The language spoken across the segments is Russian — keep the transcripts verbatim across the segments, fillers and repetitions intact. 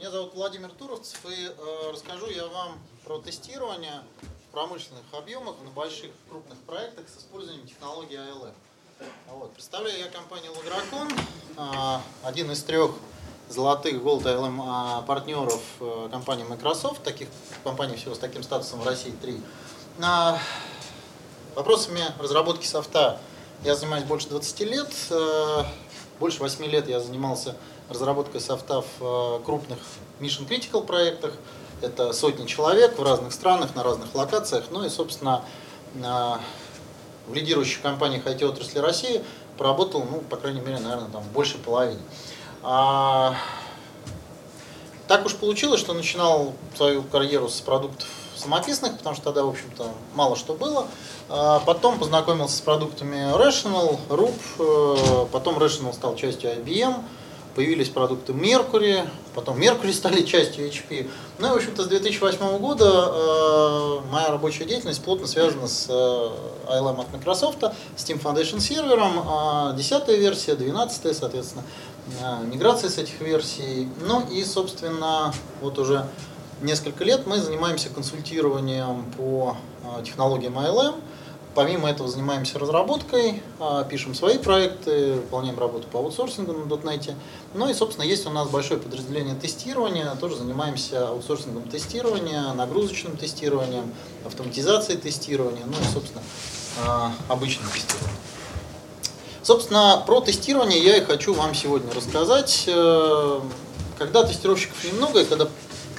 Меня зовут Владимир Туровцев, и э, расскажу я вам про тестирование в промышленных объемах на больших крупных проектах с использованием технологии эй эл эм. Вот. Представляю я компанию Logracon, э, один из трех золотых Gold эй эл эм э, партнеров э, компании Microsoft, таких компаний всего с таким статусом в России три. Э, вопросами разработки софта я занимаюсь больше двадцати лет. Э, больше восьми лет я занимался разработкой софта в крупных Mission Critical проектах. Это сотни человек в разных странах, на разных локациях. Ну и, собственно, в лидирующих компаниях ай ти-отрасли России поработал, ну, по крайней мере, наверное, там больше половины. А, так уж получилось, что начинал свою карьеру с продуктов самописных, потому что тогда, в общем-то, мало что было. А потом познакомился с продуктами Rational, Rup, потом Rational стал частью ай би эм. Появились продукты Mercury, потом Mercury стали частью эйч пи. Ну и, в общем-то, с две тысячи восьмого года э, моя рабочая деятельность плотно связана с э, эй эл эм от Microsoft, с Team Foundation сервером, э, десятая версия, двенадцатая, соответственно, э, миграция с этих версий. Ну и, собственно, вот уже несколько лет мы занимаемся консультированием по э, технологиям эй эл эм. Помимо этого занимаемся разработкой, пишем свои проекты, выполняем работу по аутсорсингу на .дот нет. Ну и, собственно, есть у нас большое подразделение тестирования, тоже занимаемся аутсорсингом тестирования, нагрузочным тестированием, автоматизацией тестирования, ну и, собственно, обычным тестированием. Собственно, про тестирование я и хочу вам сегодня рассказать. Когда тестировщиков немного, и когда,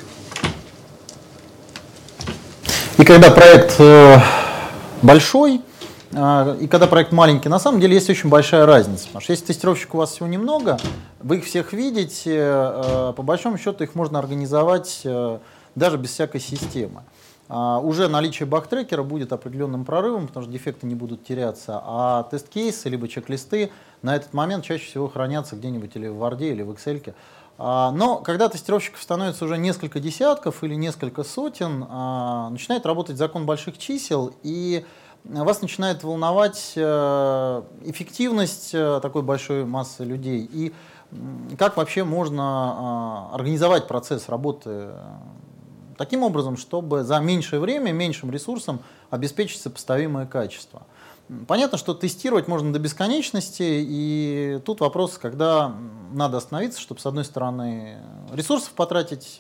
и когда проект большой, и когда проект маленький, на самом деле есть очень большая разница. Потому что если тестировщиков у вас всего немного, вы их всех видите, по большому счету их можно организовать даже без всякой системы. Уже наличие баг-трекера будет определенным прорывом, потому что дефекты не будут теряться, а тест-кейсы либо чек-листы на этот момент чаще всего хранятся где-нибудь или в Word, или в Excel. Но когда тестировщиков становится уже несколько десятков или несколько сотен, начинает работать закон больших чисел, и вас начинает волновать эффективность такой большой массы людей и как вообще можно организовать процесс работы таким образом, чтобы за меньшее время, меньшим ресурсом обеспечить сопоставимое качество. Понятно, что тестировать можно до бесконечности, и тут вопрос, когда надо остановиться, чтобы, с одной стороны, ресурсов потратить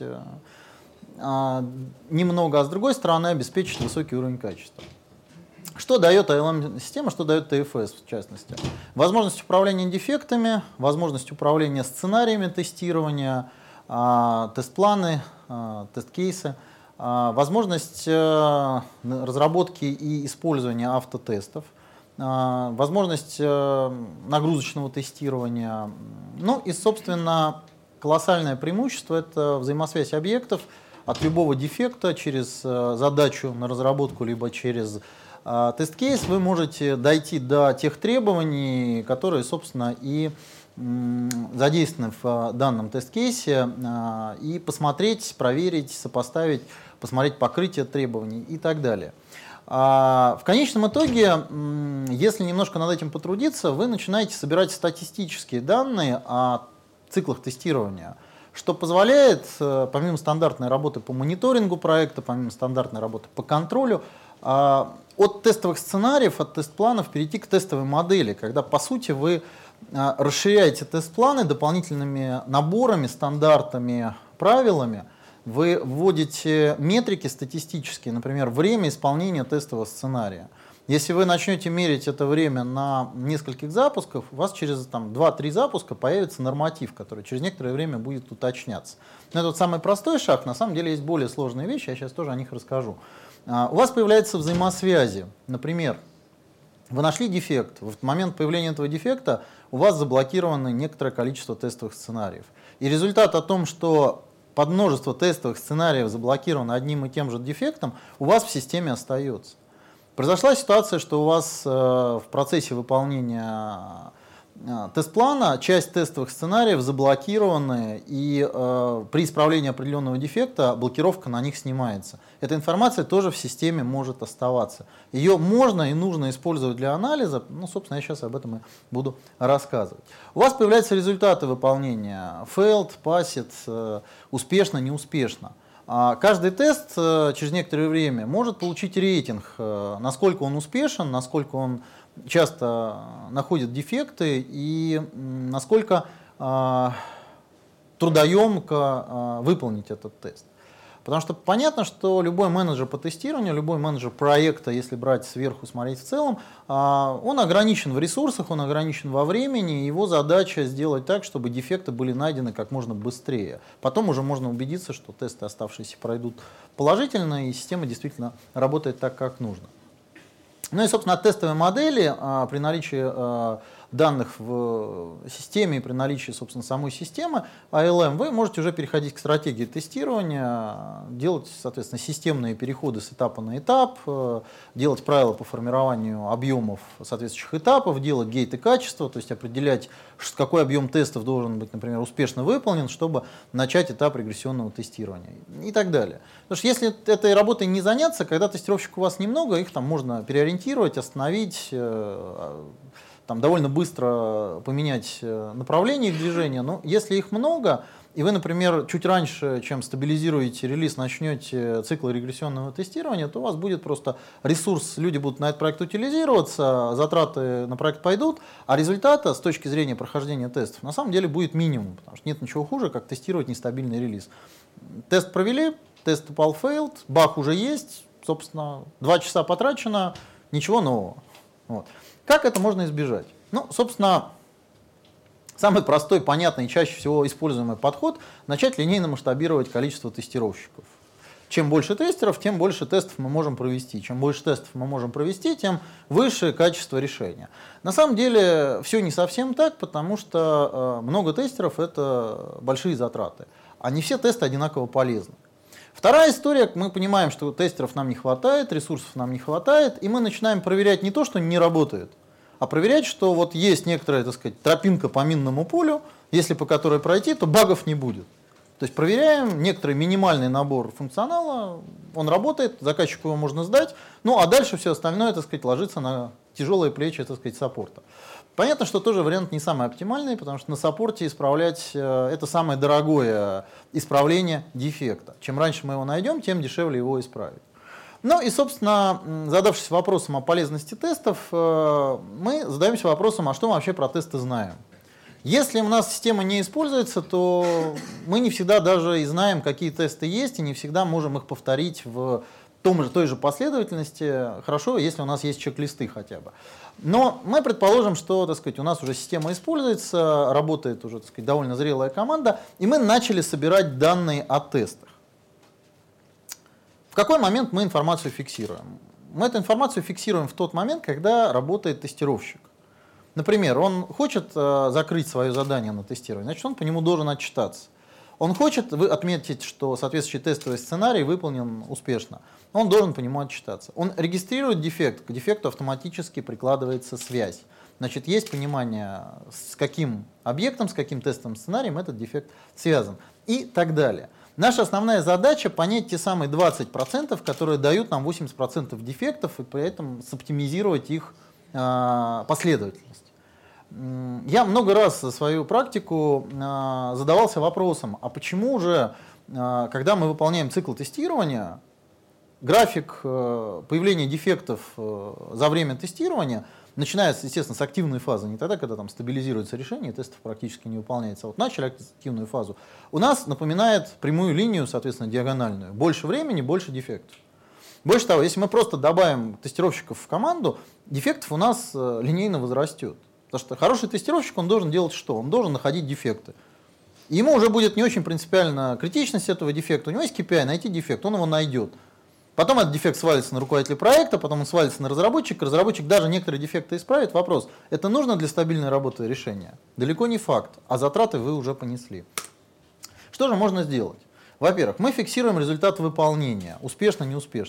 а, немного, а с другой стороны, обеспечить высокий уровень качества. Что дает эй эл эм-система, что дает ти эф эс в частности? Возможность управления дефектами, возможность управления сценариями тестирования, а, тест-планы, а, тест-кейсы. Возможность разработки и использования автотестов, возможность нагрузочного тестирования. Ну и, собственно, колоссальное преимущество — это взаимосвязь объектов от любого дефекта через задачу на разработку, либо через тест-кейс. Вы можете дойти до тех требований, которые, собственно, и задействованы в данном тест-кейсе, и посмотреть, проверить, сопоставить, посмотреть покрытие требований и так далее. В конечном итоге, если немножко над этим потрудиться, вы начинаете собирать статистические данные о циклах тестирования, что позволяет, помимо стандартной работы по мониторингу проекта, помимо стандартной работы по контролю, от тестовых сценариев, от тест-планов перейти к тестовой модели, когда, по сути, вы расширяете тест-планы дополнительными наборами, стандартами, правилами. Вы вводите метрики статистические, например, время исполнения тестового сценария. Если вы начнете мерить это время на нескольких запусках, у вас через два-три запуска появится норматив, который через некоторое время будет уточняться. Но это вот самый простой шаг. На самом деле есть более сложные вещи, я сейчас тоже о них расскажу. У вас появляются взаимосвязи. Например, вы нашли дефект. В момент появления этого дефекта у вас заблокировано некоторое количество тестовых сценариев. И результат о том, что под множество тестовых сценариев заблокировано одним и тем же дефектом, у вас в системе остается. Произошла ситуация, что у вас э, в процессе выполнения тест-плана часть тестовых сценариев заблокированы, и э, при исправлении определенного дефекта блокировка на них снимается. Эта информация тоже в системе может оставаться. Ее можно и нужно использовать для анализа, ну, собственно, я сейчас об этом и буду рассказывать. У вас появляются результаты выполнения: failed, passed, э, успешно, неуспешно. А каждый тест э, через некоторое время может получить рейтинг, э, насколько он успешен, насколько он часто находит дефекты и насколько э, трудоемко э, выполнить этот тест. Потому что понятно, что любой менеджер по тестированию, любой менеджер проекта, если брать сверху, смотреть в целом, э, он ограничен в ресурсах, он ограничен во времени, и его задача сделать так, чтобы дефекты были найдены как можно быстрее. Потом уже можно убедиться, что тесты оставшиеся пройдут положительно, и система действительно работает так, как нужно. Ну и, собственно, от тестовой модели а, при наличии а, данных в системе и при наличии, собственно, самой системы эй эл эм вы можете уже переходить к стратегии тестирования, делать, соответственно, системные переходы с этапа на этап, делать правила по формированию объемов соответствующих этапов, делать гейты качества, то есть определять, какой объем тестов должен быть, например, успешно выполнен, чтобы начать этап регрессионного тестирования и так далее. Потому что если этой работой не заняться, когда тестировщиков у вас немного, их там можно переориентировать, остановить, там довольно быстро поменять направление их движения. Но если их много, и вы, например, чуть раньше, чем стабилизируете релиз, начнете цикл регрессионного тестирования, то у вас будет просто ресурс, люди будут на этот проект утилизироваться, затраты на проект пойдут, а результата с точки зрения прохождения тестов на самом деле будет минимум, потому что нет ничего хуже, как тестировать нестабильный релиз. Тест провели, тест упал failed, баг уже есть, собственно, два часа потрачено, ничего нового. Вот. Как это можно избежать? Ну, собственно, самый простой, понятный и чаще всего используемый подход – начать линейно масштабировать количество тестировщиков. Чем больше тестеров, тем больше тестов мы можем провести. Чем больше тестов мы можем провести, тем выше качество решения. На самом деле все не совсем так, потому что э, много тестеров – это большие затраты. А не все тесты одинаково полезны. Вторая история, мы понимаем, что тестеров нам не хватает, ресурсов нам не хватает, и мы начинаем проверять не то, что не работает, а проверять, что вот есть некоторая, так сказать, тропинка по минному полю, если по которой пройти, то багов не будет. То есть проверяем некоторый минимальный набор функционала, он работает, заказчику его можно сдать, ну а дальше все остальное, так сказать, ложится на тяжелые плечи, так сказать, саппорта. Понятно, что тоже вариант не самый оптимальный, потому что на саппорте исправлять э, это самое дорогое исправление дефекта. Чем раньше мы его найдем, тем дешевле его исправить. Ну и, собственно, задавшись вопросом о полезности тестов, э, мы задаемся вопросом, а что мы вообще про тесты знаем. Если у нас система не используется, то мы не всегда даже и знаем, какие тесты есть, и не всегда можем их повторить в том же, той же последовательности. Хорошо, если у нас есть чек-листы хотя бы. Но мы предположим, что, так сказать, у нас уже система используется, работает уже, так сказать, довольно зрелая команда, и мы начали собирать данные о тестах. В какой момент мы информацию фиксируем? Мы эту информацию фиксируем в тот момент, когда работает тестировщик. Например, он хочет э, закрыть свое задание на тестирование, значит, он по нему должен отчитаться. Он хочет отметить, что соответствующий тестовый сценарий выполнен успешно. Он должен по нему отчитаться. Он регистрирует дефект, к дефекту автоматически прикладывается связь. Значит, есть понимание, с каким объектом, с каким тестовым сценарием этот дефект связан и так далее. Наша основная задача — понять те самые двадцать процентов, которые дают нам восемьдесят процентов дефектов, и при этом соптимизировать их э, последовательность. Я много раз за свою практику э, задавался вопросом, а почему же, э, когда мы выполняем цикл тестирования, график э, появления дефектов э, за время тестирования начинается, естественно, с активной фазы, не тогда, когда там стабилизируется решение, тестов практически не выполняется, а вот начали активную фазу, у нас напоминает прямую линию, соответственно, диагональную. Больше времени, больше дефектов. Больше того, если мы просто добавим тестировщиков в команду, дефектов у нас э, линейно возрастет. Потому что хороший тестировщик, он должен делать что? Он должен находить дефекты. И ему уже будет не очень принципиально критичность этого дефекта. У него есть кей пи ай, найти дефект, он его найдет. Потом этот дефект свалится на руководителя проекта, потом он свалится на разработчика. Разработчик даже некоторые дефекты исправит. Вопрос, это нужно для стабильной работы решения? Далеко не факт, а затраты вы уже понесли. Что же можно сделать? Во-первых, мы фиксируем результат выполнения, успешно, неуспешно.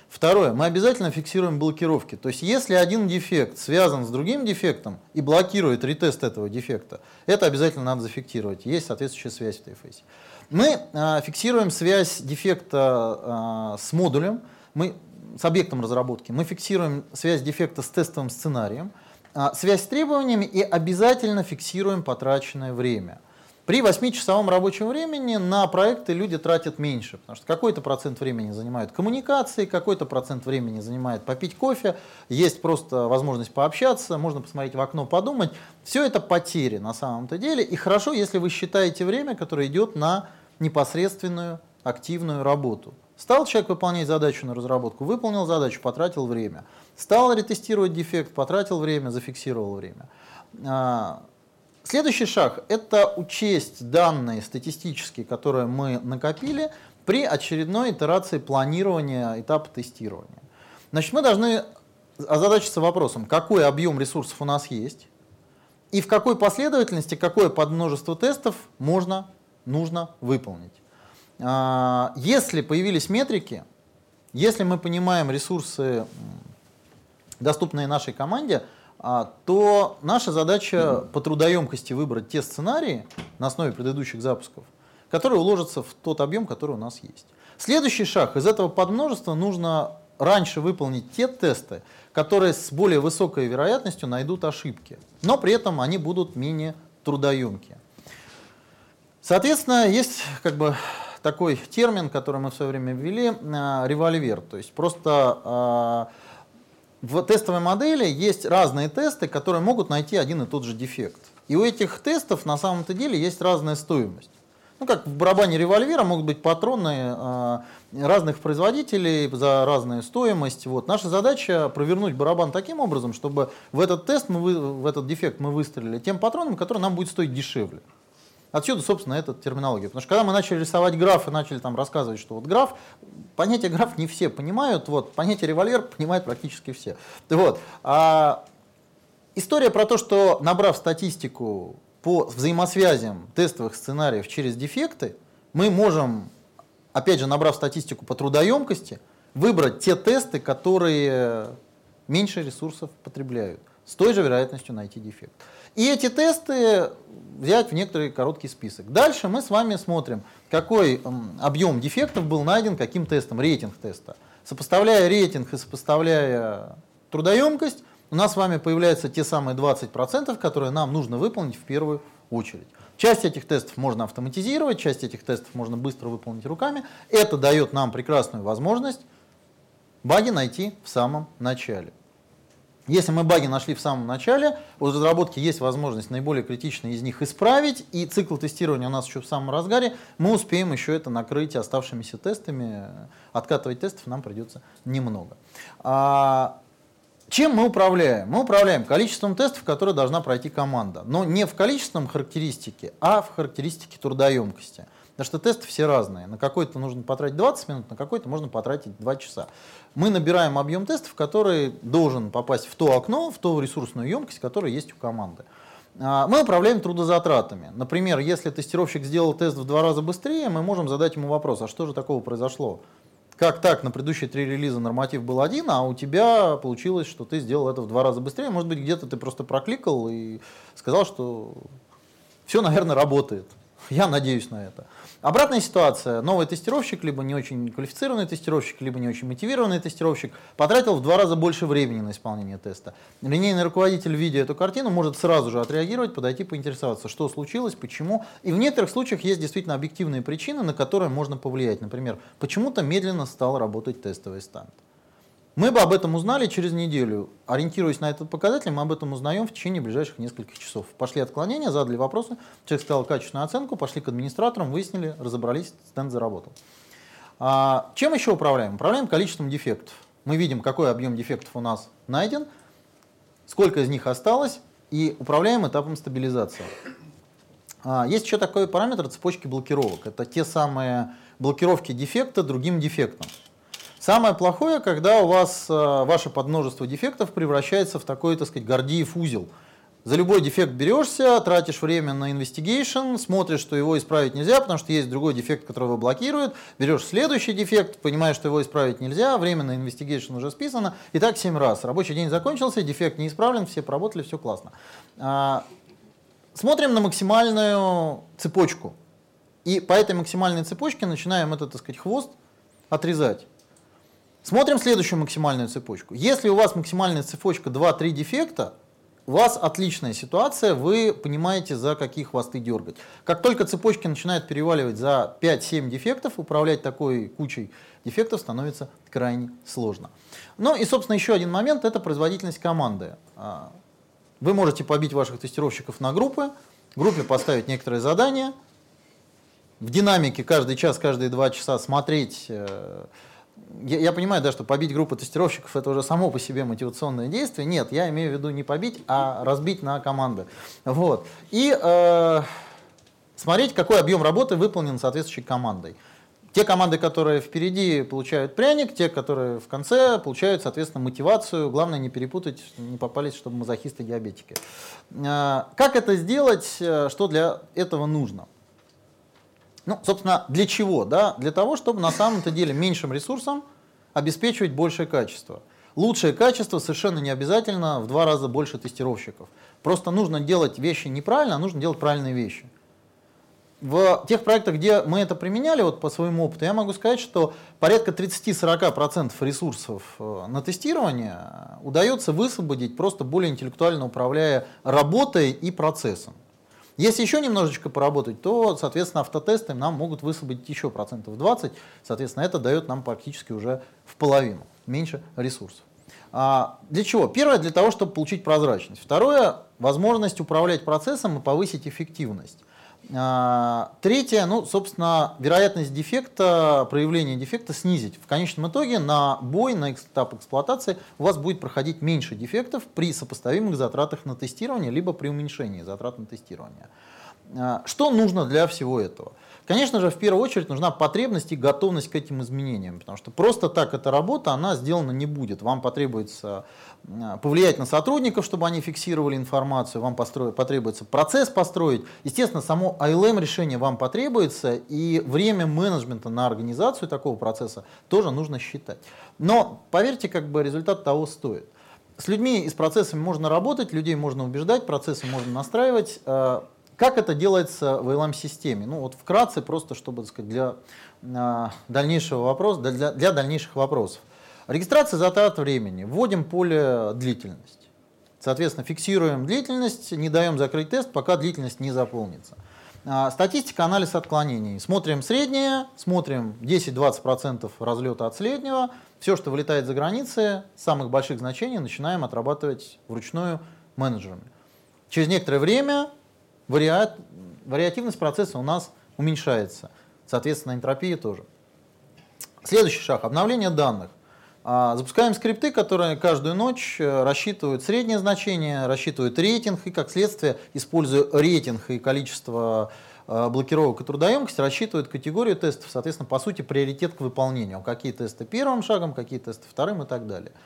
Второе, мы обязательно фиксируем блокировки. То есть, если один дефект связан с другим дефектом и блокирует ретест этого дефекта, это обязательно надо зафиксировать. Есть соответствующая связь в интерфейсе. Мы э, фиксируем связь дефекта э, с модулем, мы, с объектом разработки. Мы фиксируем связь дефекта с тестовым сценарием, э, связь с требованиями и обязательно фиксируем потраченное время. При восьмичасовом рабочем времени на проекты люди тратят меньше, потому что какой-то процент времени занимают коммуникации, какой-то процент времени занимает попить кофе, есть просто возможность пообщаться, можно посмотреть в окно, подумать. Все это потери на самом-то деле, и хорошо, если вы считаете время, которое идет на непосредственную активную работу. Стал человек выполнять задачу на разработку, выполнил задачу, потратил время. Стал ретестировать дефект, потратил время, зафиксировал время. Следующий шаг – это учесть данные статистические, которые мы накопили при очередной итерации планирования этапа тестирования. Значит, мы должны озадачиться вопросом, какой объем ресурсов у нас есть и в какой последовательности, какое подмножество тестов можно, нужно выполнить. Если появились метрики, если мы понимаем ресурсы, доступные нашей команде, то наша задача по трудоемкости выбрать те сценарии на основе предыдущих запусков, которые уложатся в тот объем, который у нас есть. Следующий шаг. Из этого подмножества нужно раньше выполнить те тесты, которые с более высокой вероятностью найдут ошибки, но при этом они будут менее трудоемкие. Соответственно, есть как бы такой термин, который мы в свое время ввели, револьвер. То есть просто в тестовой модели есть разные тесты, которые могут найти один и тот же дефект. И у этих тестов на самом-то деле есть разная стоимость. Ну, как в барабане револьвера могут быть патроны э, разных производителей за разную стоимость. Вот. Наша задача провернуть барабан таким образом, чтобы в этот тест, мы вы, в этот дефект мы выстрелили тем патроном, который нам будет стоить дешевле. Отсюда, собственно, эта терминология. Потому что когда мы начали рисовать граф и начали там рассказывать, что вот граф, понятие граф не все понимают, вот, понятие револьвер понимают практически все. Вот. А история про то, что набрав статистику по взаимосвязям тестовых сценариев через дефекты, мы можем, опять же, набрав статистику по трудоемкости, выбрать те тесты, которые меньше ресурсов потребляют, с той же вероятностью найти дефект. И эти тесты взять в некоторый короткий список. Дальше мы с вами смотрим, какой объем дефектов был найден каким тестом, рейтинг теста. Сопоставляя рейтинг и сопоставляя трудоемкость, у нас с вами появляются те самые двадцать процентов, которые нам нужно выполнить в первую очередь. Часть этих тестов можно автоматизировать, часть этих тестов можно быстро выполнить руками. Это дает нам прекрасную возможность баги найти в самом начале. Если мы баги нашли в самом начале, у разработки есть возможность наиболее критичные из них исправить, и цикл тестирования у нас еще в самом разгаре, мы успеем еще это накрыть оставшимися тестами, откатывать тестов нам придется немного. А чем мы управляем? Мы управляем количеством тестов, которые должна пройти команда, но не в количественном характеристике, а в характеристике трудоемкости. Потому что тесты все разные. На какой-то нужно потратить двадцать минут, на какой-то можно потратить два часа. Мы набираем объем тестов, который должен попасть в то окно, в ту ресурсную емкость, которая есть у команды. Мы управляем трудозатратами. Например, если тестировщик сделал тест в два раза быстрее, мы можем задать ему вопрос, а что же такого произошло? Как так, на предыдущие три релиза норматив был один, а у тебя получилось, что ты сделал это в два раза быстрее? Может быть, где-то ты просто прокликал и сказал, что все, наверное, работает. Я надеюсь на это. Обратная ситуация. Новый тестировщик, либо не очень квалифицированный тестировщик, либо не очень мотивированный тестировщик, потратил в два раза больше времени на исполнение теста. Линейный руководитель, видя эту картину, может сразу же отреагировать, подойти, поинтересоваться, что случилось, почему. И в некоторых случаях есть действительно объективные причины, на которые можно повлиять. Например, почему-то медленно стал работать тестовый стенд. Мы бы об этом узнали через неделю. Ориентируясь на этот показатель, мы об этом узнаем в течение ближайших нескольких часов. Пошли отклонения, задали вопросы, человек сказал качественную оценку, пошли к администраторам, выяснили, разобрались, стенд заработал. А чем еще управляем? Управляем количеством дефектов. Мы видим, какой объем дефектов у нас найден, сколько из них осталось, и управляем этапом стабилизации. А есть еще такой параметр цепочки блокировок. Это те самые блокировки дефекта другим дефектом. Самое плохое, когда у вас э, ваше подмножество дефектов превращается в такой, так сказать, Гордиев узел. За любой дефект берешься, тратишь время на investigation, смотришь, что его исправить нельзя, потому что есть другой дефект, который его блокирует, берешь следующий дефект, понимаешь, что его исправить нельзя, время на investigation уже списано, и так семь раз. Рабочий день закончился, дефект не исправлен, все поработали, все классно. Смотрим на максимальную цепочку, и по этой максимальной цепочке начинаем этот, так сказать, хвост отрезать. Смотрим следующую максимальную цепочку. Если у вас максимальная цепочка два-три дефекта, у вас отличная ситуация, вы понимаете, за какие хвосты дергать. Как только цепочки начинают переваливать за пять-семь дефектов, управлять такой кучей дефектов становится крайне сложно. Ну и, собственно, еще один момент – это производительность команды. Вы можете побить ваших тестировщиков на группы, группе поставить некоторые задания, в динамике каждый час, каждые два часа смотреть. Я, я понимаю, да, что побить группу тестировщиков – это уже само по себе мотивационное действие. Нет, я имею в виду не побить, а разбить на команды. Вот. И э, смотреть, какой объем работы выполнен соответствующей командой. Те команды, которые впереди, получают пряник, те, которые в конце, получают, соответственно, мотивацию. Главное не перепутать, не попались, чтобы мазохисты и диабетики. Э, как это сделать, что для этого нужно? Ну, собственно, для чего? Да? Для того, чтобы на самом-то деле меньшим ресурсом обеспечивать большее качество. Лучшее качество совершенно не обязательно в два раза больше тестировщиков. Просто нужно делать вещи неправильно, а нужно делать правильные вещи. В тех проектах, где мы это применяли, вот по своему опыту, я могу сказать, что порядка тридцать-сорок процентов ресурсов на тестирование удается высвободить, просто более интеллектуально управляя работой и процессом. Если еще немножечко поработать, то, соответственно, автотесты нам могут высвободить еще процентов двадцать, соответственно, это дает нам практически уже в половину, меньше ресурсов. А для чего? Первое, для того, чтобы получить прозрачность. Второе, возможность управлять процессом и повысить эффективность. А, третье, ну, собственно, вероятность дефекта, проявления дефекта снизить. В конечном итоге на бой, на этап эксплуатации у вас будет проходить меньше дефектов при сопоставимых затратах на тестирование, либо при уменьшении затрат на тестирование. А, что нужно для всего этого? Конечно же, в первую очередь нужна потребность и готовность к этим изменениям, потому что просто так эта работа, она сделана не будет. Вам потребуется повлиять на сотрудников, чтобы они фиксировали информацию, вам построить, потребуется процесс построить. Естественно, само ай эл эм решение вам потребуется, и время менеджмента на организацию такого процесса тоже нужно считать. Но, поверьте, как бы результат того стоит. С людьми и с процессами можно работать, людей можно убеждать, процессы можно настраивать. Как это делается в эл эм системе? Ну вот вкратце, просто чтобы, так сказать, для э, дальнейшего вопроса, для, для дальнейших вопросов. Регистрация затрат времени. Вводим поле длительность. Соответственно, фиксируем длительность, не даем закрыть тест, пока длительность не заполнится. Э, статистика, анализ отклонений. Смотрим среднее, смотрим десять-двадцать процентов разлета от среднего. Все, что вылетает за границы, самых больших значений, начинаем отрабатывать вручную менеджерами. Через некоторое время Вариат, вариативность процесса у нас уменьшается, соответственно, энтропия тоже. Следующий шаг – обновление данных. А, запускаем скрипты, которые каждую ночь рассчитывают среднее значение, рассчитывают рейтинг и, как следствие, используя рейтинг и количество а, блокировок и трудоемкость, рассчитывают категорию тестов, соответственно, по сути, приоритет к выполнению. Какие тесты первым шагом, какие тесты вторым и так далее.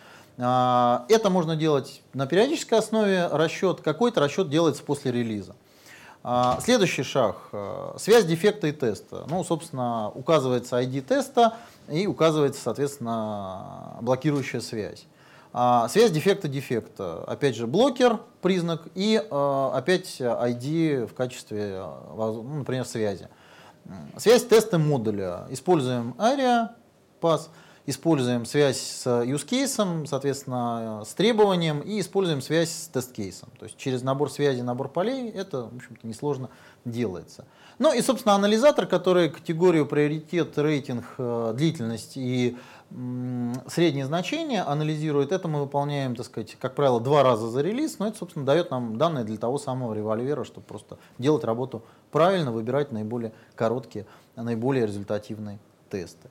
А, это можно делать на периодической основе расчет, какой-то расчет делается после релиза. Следующий шаг – связь дефекта и теста. Ну, собственно, указывается ай ди теста и указывается, соответственно, блокирующая связь. Связь дефекта-дефекта. Опять же, блокер, признак, и опять ай ди в качестве, ну, например, связи. Связь теста модуля. Используем ария, пас. Используем связь с use case, соответственно, с требованием, и используем связь с тест-кейсом. То есть через набор связей, набор полей это, в общем-то, несложно делается. Ну и, собственно, анализатор, который категорию приоритет, рейтинг, длительность и м, среднее значение анализирует, это мы выполняем, так сказать, как правило, два раза за релиз, но это, собственно, дает нам данные для того самого револьвера, чтобы просто делать работу правильно, выбирать наиболее короткие, наиболее результативные тесты.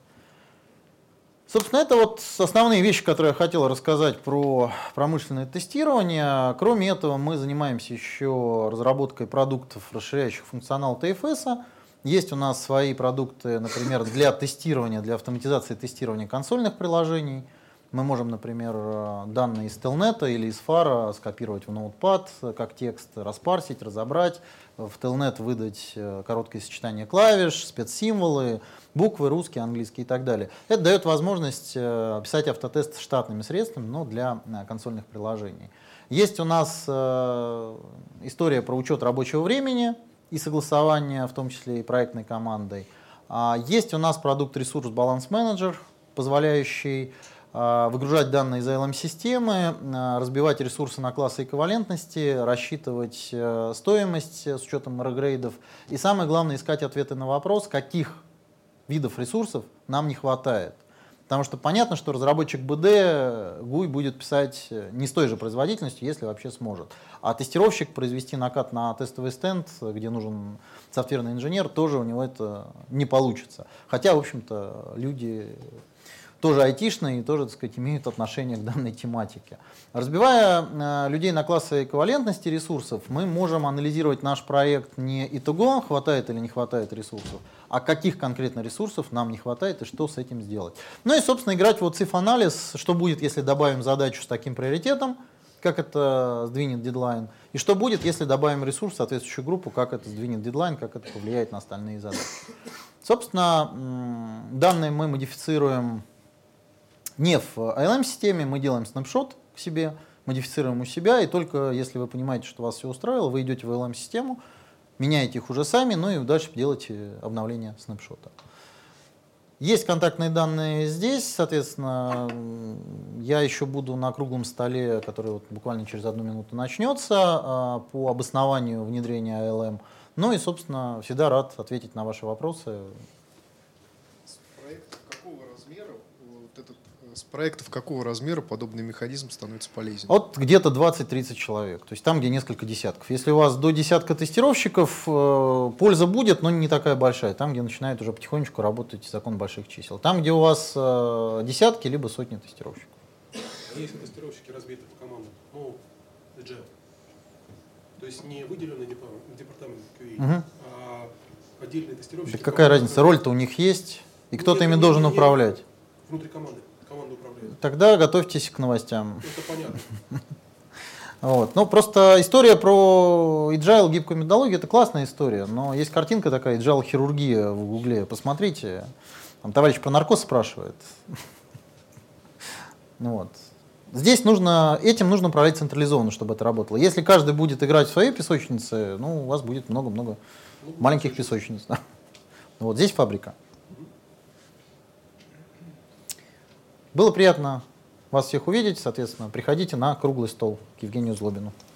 Собственно, это вот основные вещи, которые я хотел рассказать про промышленное тестирование. Кроме этого, мы занимаемся еще разработкой продуктов, расширяющих функционал ти эф эс. Есть у нас свои продукты, например, для тестирования, для автоматизации тестирования консольных приложений. Мы можем, например, данные из Telnet или из фара скопировать в Notepad, как текст распарсить, разобрать, в Telnet выдать короткое сочетание клавиш, спецсимволы, буквы, русский, английский и так далее. Это дает возможность писать автотест штатными средствами, но для консольных приложений. Есть у нас история про учет рабочего времени и согласование, в том числе и проектной командой. Есть у нас продукт ресурс баланс менеджер, позволяющий выгружать данные из эй эл эм-системы, разбивать ресурсы на классы эквивалентности, рассчитывать стоимость с учетом регрейдов и, самое главное, искать ответы на вопрос, каких видов ресурсов нам не хватает. Потому что понятно, что разработчик бэ дэ гуй будет писать не с той же производительностью, если вообще сможет. А тестировщик произвести накат на тестовый стенд, где нужен софтверный инженер, тоже у него это не получится. Хотя, в общем-то, люди тоже айтишные и тоже, так сказать, имеют отношение к данной тематике. Разбивая э, людей на классы эквивалентности ресурсов, мы можем анализировать наш проект не итого, хватает или не хватает ресурсов, а каких конкретно ресурсов нам не хватает и что с этим сделать. Ну и, собственно, играть в циф-анализ, что будет, если добавим задачу с таким приоритетом, как это сдвинет дедлайн, и что будет, если добавим ресурс в соответствующую группу, как это сдвинет дедлайн, как это повлияет на остальные задачи. Собственно, данные мы модифицируем не в эй эл эм-системе, мы делаем снапшот к себе, модифицируем у себя, и только если вы понимаете, что вас все устраивало, вы идете в эй эл эм-систему, меняете их уже сами, ну и дальше делаете обновление снапшота. Есть контактные данные здесь, соответственно, я еще буду на круглом столе, который вот буквально через одну минуту начнется, по обоснованию внедрения эй эл эм. Ну и, собственно, всегда рад ответить на ваши вопросы. С проектов какого размера, вот этот, с проектов какого размера подобный механизм становится полезен? Вот где-то двадцать-тридцать человек, то есть там, где несколько десятков. Если у вас до десятка тестировщиков, э, польза будет, но не такая большая. Там, где начинает уже потихонечку работать закон больших чисел. Там, где у вас э, десятки, либо сотни тестировщиков. Если тестировщики разбиты по командам, ну, agile, то есть не выделенный департамент кью эй, угу. а отдельные тестировщики. Да какая разница, роль-то у них есть, и кто-то ими должен нет, управлять. Внутри команды. Команда управляет. Тогда готовьтесь к новостям. Это понятно. Вот. Ну, просто история про agile, гибкую методологию, это классная история, но есть картинка такая, agile хирургия в гугле, посмотрите, там товарищ про наркоз спрашивает. Вот. Здесь нужно, этим нужно управлять централизованно, чтобы это работало. Если каждый будет играть в своей песочнице, ну, у вас будет много-много ну, маленьких песочниц. Да. Вот здесь фабрика. Было приятно вас всех увидеть, соответственно, приходите на круглый стол к Евгению Злобину.